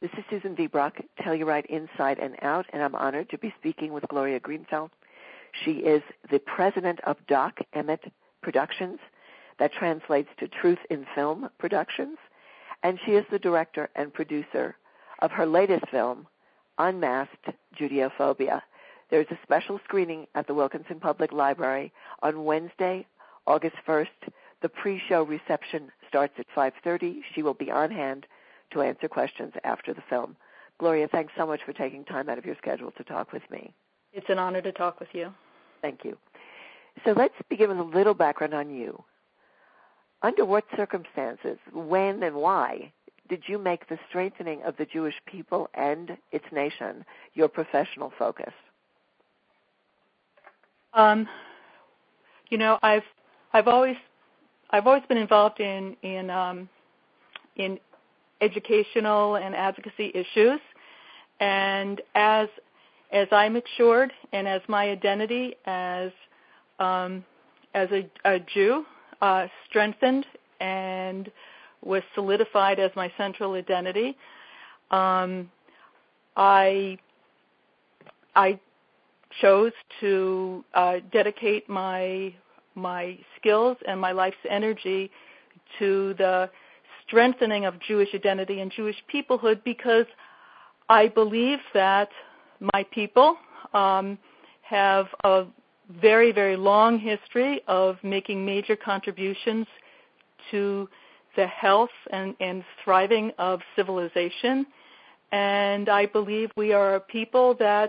This is Susan V. Brock, Telluride Inside and Out, and I'm honored to be speaking with Gloria Greenfeld. She is the president of Doc Emmett Productions, that translates to Truth in Film Productions, and she is the director and producer of her latest film, Unmasked Judeophobia. There's a special screening at the Wilkinson Public Library on Wednesday, August 1st. The pre-show reception starts at 5:30. She will be on hand to answer questions after the film. Gloria, thanks so much for taking time out of your schedule to talk with me. It's an honor to talk with you. Thank you. So let's begin with a little background on you. Under what circumstances, when, and why did you make the strengthening of the Jewish people and its nation your professional focus? I've always been involved in educational and advocacy issues, and as I matured and as my identity as a Jew strengthened and was solidified as my central identity, I chose to dedicate my skills and my life's energy to the strengthening of Jewish identity and Jewish peoplehood, because I believe that my people have a very, very long history of making major contributions to the health and thriving of civilization. And I believe we are a people that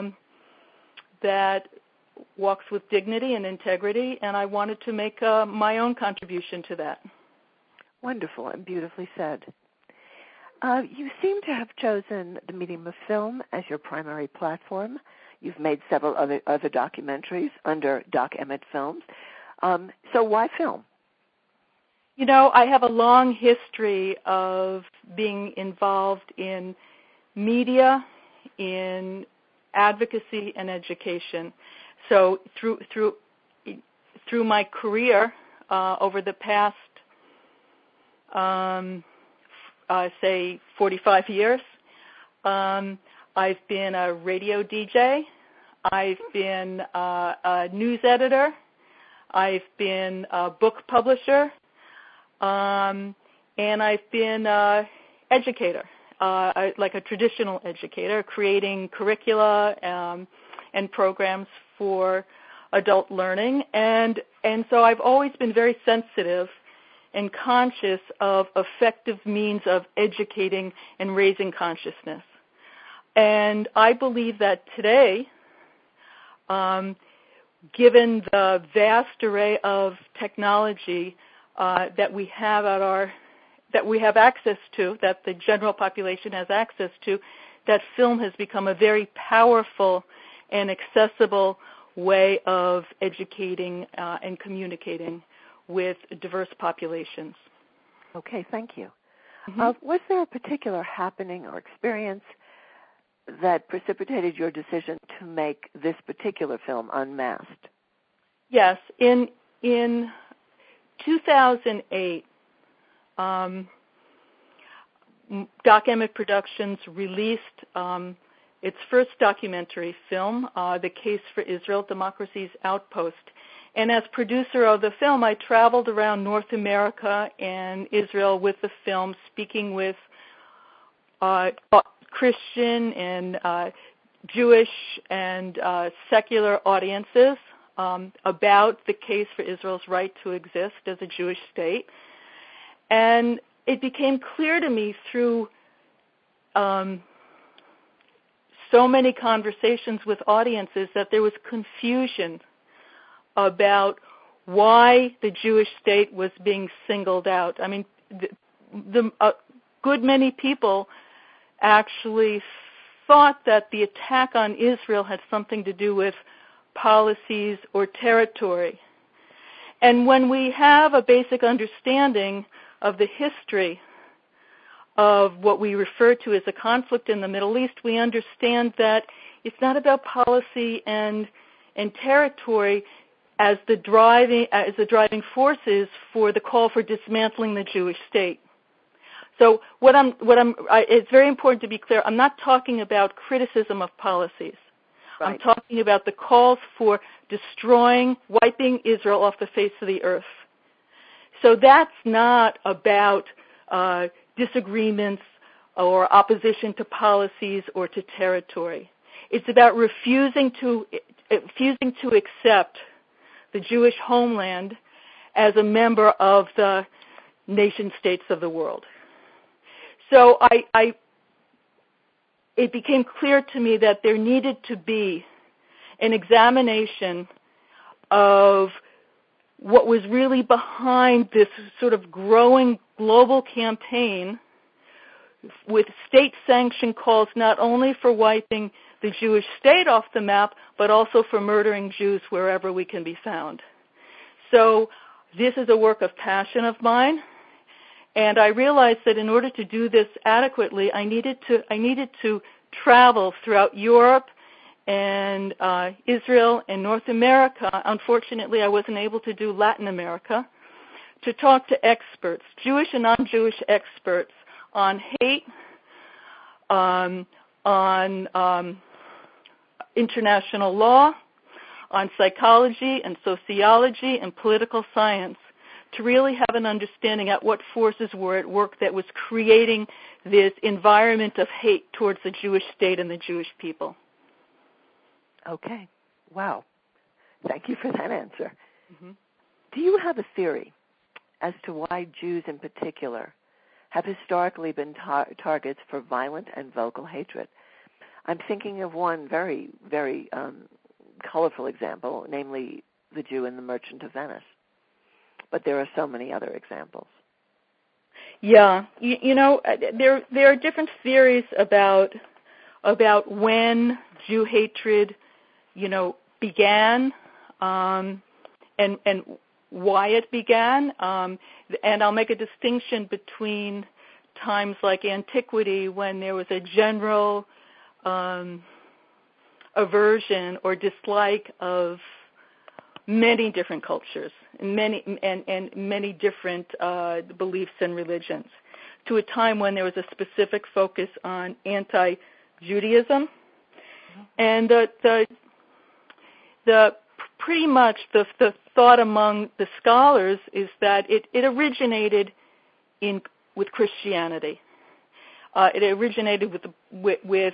walks with dignity and integrity, and I wanted to make my own contribution to that. Wonderful and beautifully said. You seem to have chosen the medium of film as your primary platform. You've made several other documentaries under Doc Emmett Films. So why film? I have a long history of being involved in media, in advocacy, and education. So through my career over the past, say 45 years, I've been a radio DJ, I've been a news editor, I've been a book publisher, and I've been an educator, like a traditional educator, creating curricula and programs for adult learning. And so I've always been very sensitive and conscious of effective means of educating and raising consciousness. And I believe that today, given the vast array of technology that we have access to, that the general population has access to, that film has become a very powerful and accessible way of educating and communicating with diverse populations. Okay, thank you. Mm-hmm. Was there a particular happening or experience that precipitated your decision to make this particular film, Unmasked? Yes. In 2008, Doc Emmett Productions released its first documentary film, The Case for Israel, Democracy's Outpost. And as producer of the film, I traveled around North America and Israel with the film, speaking with Christian and Jewish and secular audiences about the case for Israel's right to exist as a Jewish state. And it became clear to me through so many conversations with audiences that there was confusion about why the Jewish state was being singled out. I mean, a good many people actually thought that the attack on Israel had something to do with policies or territory. And when we have a basic understanding of the history of what we refer to as a conflict in the Middle East, we understand that it's not about policy and territory as the driving forces for the call for dismantling the Jewish state. So it's very important to be clear. I'm not talking about criticism of policies. Right. I'm talking about the calls for destroying, wiping Israel off the face of the earth. So that's not about disagreements or opposition to policies or to territory. It's about refusing to accept the Jewish homeland as a member of the nation states of the world. So it became clear to me that there needed to be an examination of what was really behind this sort of growing global campaign with state-sanctioned calls not only for wiping the Jewish state off the map, but also for murdering Jews wherever we can be found. So this is a work of passion of mine, and I realized that in order to do this adequately, I needed to travel throughout Europe and Israel and North America. Unfortunately, I wasn't able to do Latin America, to talk to experts, Jewish and non-Jewish experts, on hate, on international law, on psychology and sociology and political science, to really have an understanding at what forces were at work that was creating this environment of hate towards the Jewish state and the Jewish people. Okay. Wow. Thank you for that answer. Mm-hmm. Do you have a theory as to why Jews in particular have historically been targets for violent and vocal hatred? I'm thinking of one very, very colorful example, namely the Jew in The Merchant of Venice. But there are so many other examples. Yeah, there are different theories about when Jew hatred, began, and why it began. And I'll make a distinction between times like antiquity, when there was a general aversion or dislike of many different cultures and many different beliefs and religions, to a time when there was a specific focus on anti-Judaism, and the pretty much the thought among the scholars is that it originated with Christianity. It originated with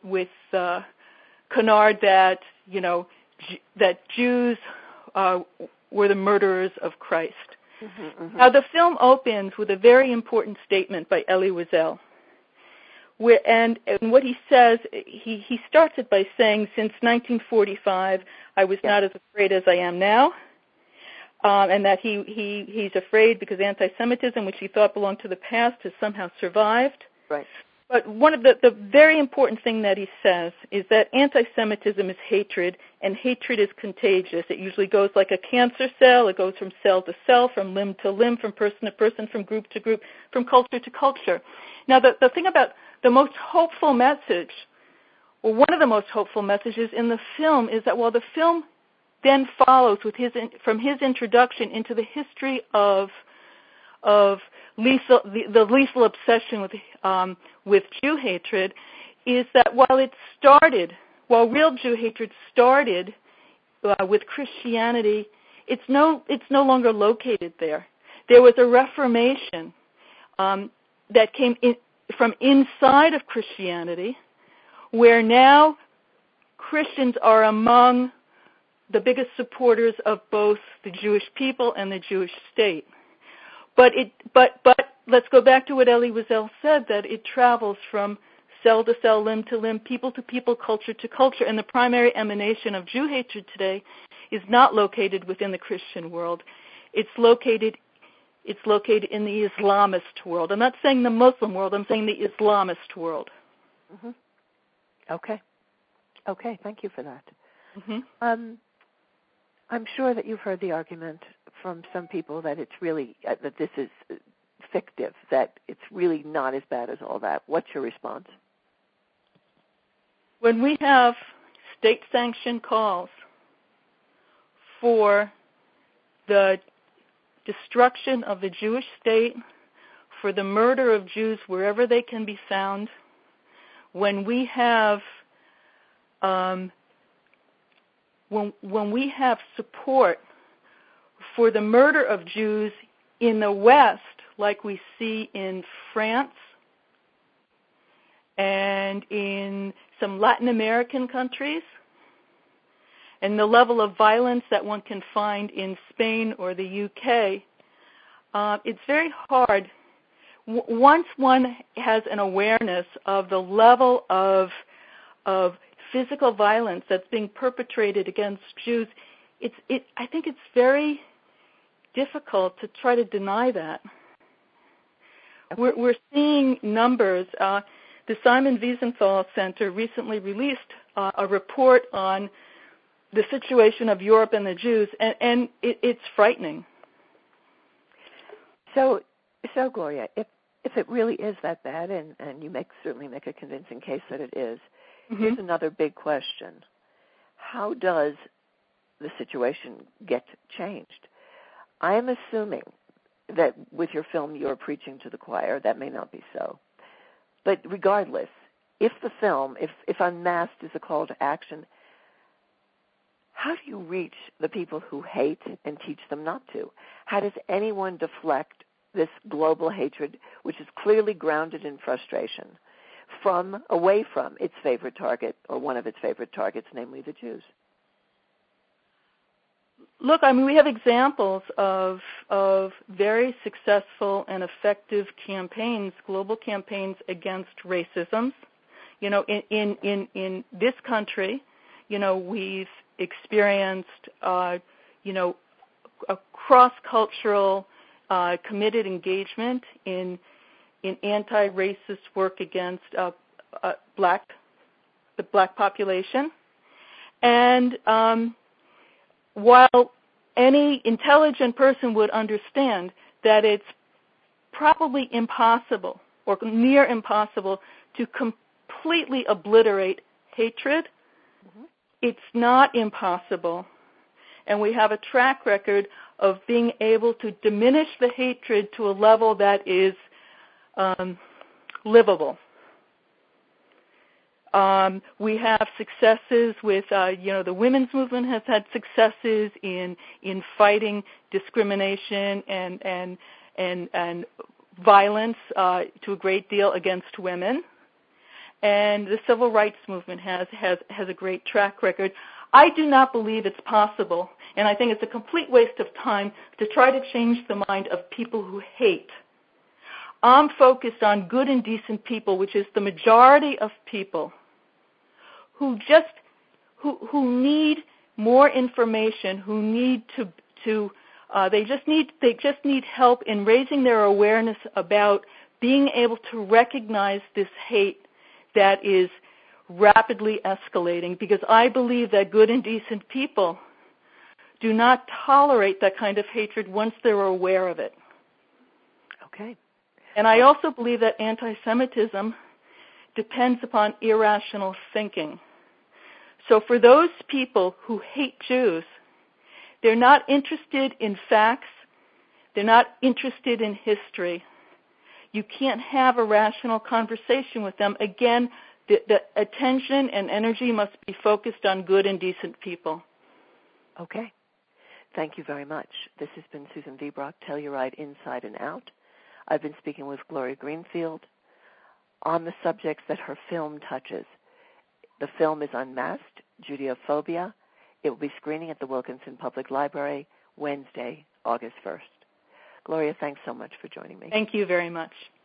canard that that Jews were the murderers of Christ. Mm-hmm, mm-hmm. Now the film opens with a very important statement by Elie Wiesel. And what he says, he starts it by saying, since 1945, I was not as afraid as I am now, and that he's afraid because anti-Semitism, which he thought belonged to the past, has somehow survived. Right. But one of the very important thing that he says is that anti-Semitism is hatred, and hatred is contagious. It usually goes like a cancer cell. It goes from cell to cell, from limb to limb, from person to person, from group to group, from culture to culture. Now, the thing about the most hopeful message, or one of the most hopeful messages in the film, is that while the film then follows from his introduction into the history of the lethal obsession with Jew hatred, is that while real Jew hatred started with Christianity, it's no longer located there. There was a reformation that came from inside of Christianity, where now Christians are among the biggest supporters of both the Jewish people and the Jewish state. But let's go back to what Elie Wiesel said, that it travels from cell to cell, limb to limb, people to people, culture to culture, and the primary emanation of Jew hatred today is not located within the Christian world. It's located in the Islamist world. I'm not saying the Muslim world, I'm saying the Islamist world. Mm-hmm. Okay, thank you for that. Mm-hmm. I'm sure that you've heard the argument from some people that it's really, that this is fictive, that it's really not as bad as all that. What's your response? When we have state-sanctioned calls for the destruction of the Jewish state, for the murder of Jews wherever they can be found, when we have support for the murder of Jews in the West, like we see in France and in some Latin American countries, and the level of violence that one can find in Spain or the UK, it's very hard. Once one has an awareness of the level of physical violence that's being perpetrated against Jews, I think it's very difficult to try to deny that. We're seeing numbers. The Simon Wiesenthal Center recently released a report on the situation of Europe and the Jews, and it's frightening. So Gloria, if it really is that bad, and you certainly make a convincing case that it is, here's another big question. How does the situation get changed? I am assuming that with your film you're preaching to the choir. That may not be so. But regardless, if the film, if Unmasked is a call to action, how do you reach the people who hate and teach them not to? How does anyone deflect this global hatred, which is clearly grounded in frustration, away from its favorite target, or one of its favorite targets, namely the Jews? Look, I mean, we have examples of very successful and effective campaigns, global campaigns against racism. You know, in this country, you know, we've experienced, a cross-cultural, committed engagement in anti-racist work against the black population, and while any intelligent person would understand that it's probably impossible or near impossible to completely obliterate hatred, it's not impossible. And we have a track record of being able to diminish the hatred to a level that is livable. We have successes with, the women's movement has had successes in fighting discrimination and violence to a great deal against women. And the civil rights movement has a great track record. I do not believe it's possible, and I think it's a complete waste of time to try to change the mind of people who hate. I'm focused on good and decent people, which is the majority of people who need more information, who need they just need help in raising their awareness about being able to recognize this hate that is rapidly escalating, because I believe that good and decent people do not tolerate that kind of hatred once they're aware of it. Okay. And I also believe that anti-Semitism depends upon irrational thinking. So for those people who hate Jews, they're not interested in facts, they're not interested in history. You can't have a rational conversation with them. Again, the attention and energy must be focused on good and decent people. Okay. Thank you very much. This has been Susan V. Brock, Telluride Inside and Out. I've been speaking with Gloria Greenfield on the subjects that her film touches. The film is Unmasked, Judeophobia. It will be screening at the Wilkinson Public Library Wednesday, August 1st. Gloria, thanks so much for joining me. Thank you very much.